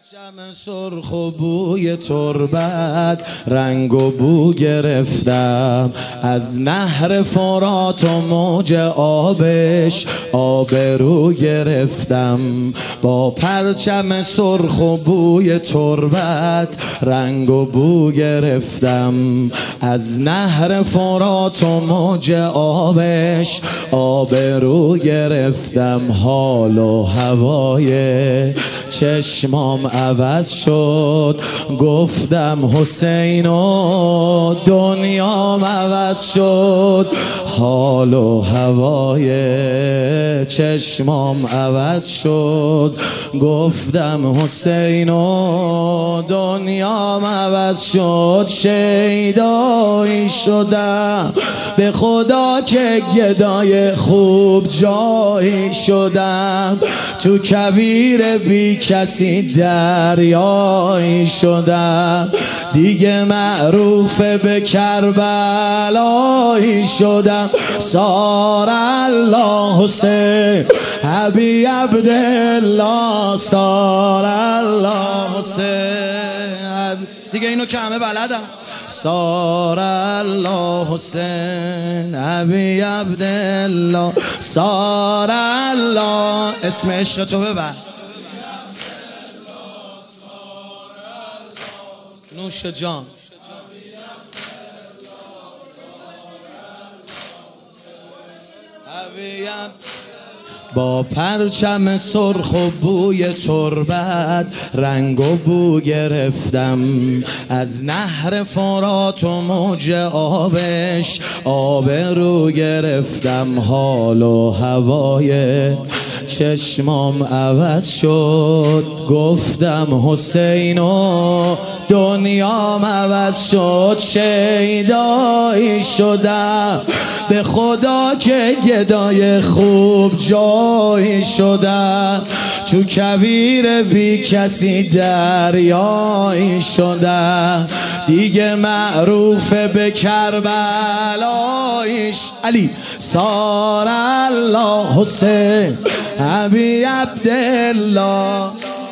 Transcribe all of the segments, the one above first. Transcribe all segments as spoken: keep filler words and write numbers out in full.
پرچم سرخ و بوی تربت رنگ و بو گرفتم از نهر فرات و موج آبش آبرو گرفتم. با پرچم سرخ و بوی تربت رنگ و بو گرفتم از نهر فرات و موج آبش آبرو گرفتم. حال و هوای چشمام عوض شد، گفتم حسین و دنیام عوض شد. حال و هوای چشمام عوض شد، گفتم حسین و دنیام عوض شد. شیدایی شدم به خدا که گدای خوب جایی شدم، تو کویر بی کسی دریایی شدم، دیگه معروف به کربلایی شدم. سار الله حسین ابی عبدالله، سار الله حسین. دیگه اینو که همه بلدم. سار الله حسین ابی عبدالله، سار الله. اسم عشق تو ببر. نوش جان. با پرچم سرخ و بوی تربت رنگ و بو گرفتم از نهر فرات و موج آبش آبرو گرفتم. حال و هوای چشمام عوض شد، گفتم حسین و دنیام عوض شد. شیدایی شدم به خدا که گدای خوب جایی شدم، تو کویر بی کسی دریایی شدم، دیگه معروف به کربلایش. علی سار الله حسین ابی عبدالله.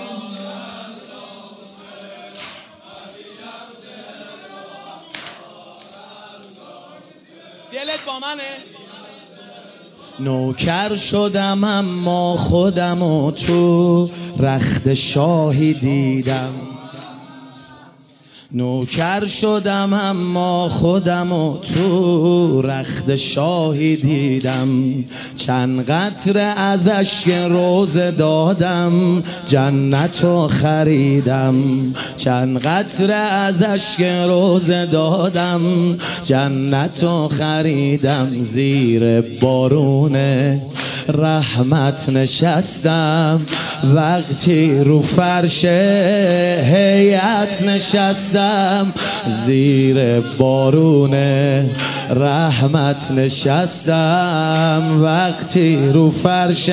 دلت با منه؟ نوکر شدم اما خودم و تو رخت شاهی دیدم، نوکر شدم اما خودم و تو رخت شاهی دیدم. چند قطره از اشک روزه دادم جنتو خریدم، چند قطره از اشک روزه دادم جنتو خریدم. زیر بارون رحمت نشستم وقتی رو فرش هیئت نشستم، زیر بارون رحمت نشستم وقتی رو فرش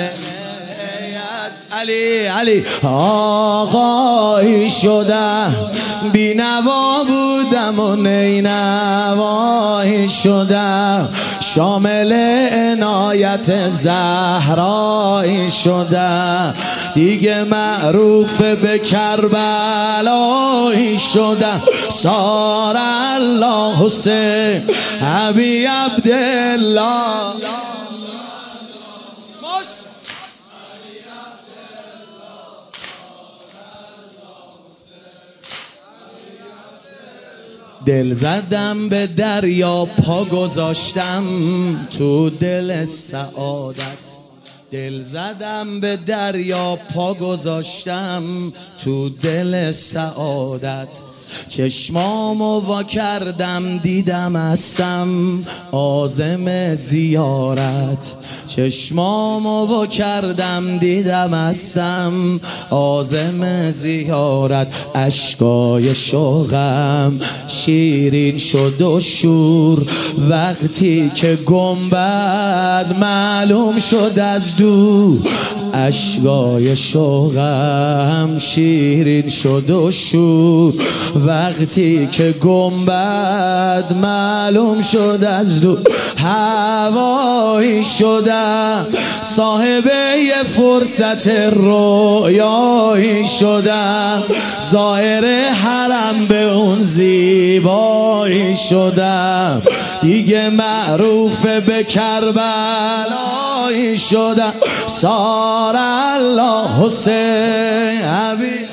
علی علی. آقایی شدم بی نوا بودم و نینوایی شدم، شامل عنایت زهرایی شدم، دیگه معروف به کربلایی شدم. سار الله حسین ابی عبدالله. دل زدم به دریا پا گذاشتم تو دل سعادت، دل زدم به دریا پا گذاشتم تو دل سعادت. چشمامو وا کردم دیدم هستم عازم زیارت، چشمامو وا کردم دیدم هستم عازم زیارت. اشکای شوقم شیرین شد و شور وقتی که گنبد معلوم شد از دو اشکای شوقم شیرین شد و شور وقتی که گنبد معلوم شد از دو هوایی شدم صاحب یه فرصت رویایی شدم ظاهر حرم به اون زیبایی شدم دیگه معروف به کربلایی شدم سار الله حسین حبیب